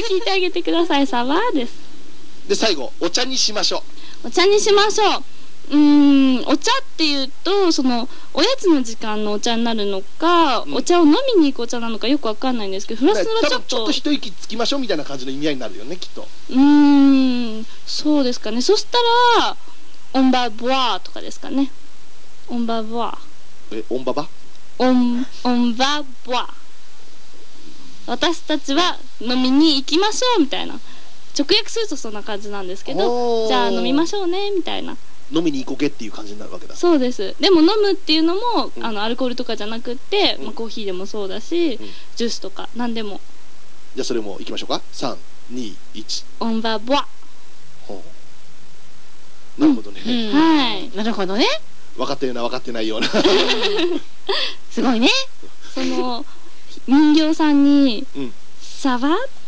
聞いてあげてください。サワーです。 で最後お茶にしましょう。 お茶にしましょう。お茶っていうとそのおやつの時間のお茶になるのか、お茶を飲みに行くお茶なのかよくわかんないんですけど、フランスはちょっとちょっと一息つきましょうみたいな感じの意味合いになるよね、きっと。 そうですかね。そしたらオンバボアとかですかね。オンバボア。 オンババ？ オンバボア。私たちは飲みに行きましょうみたいな。直訳するとそんな感じなんですけど、じゃあ飲みましょうねみたいな。 飲みに行こうけっていう感じになるわけだ。 そうです。でも飲むっていうのも、アルコールとかじゃなくって、コーヒーでもそうだし、ジュースとか何でも。 じゃあそれもいきましょうか。3、2、1。 オンバボア。 なるほどね。 はい。なるほどね。 分かったような分かってないような。 すごいね。 その人形さんに、サワ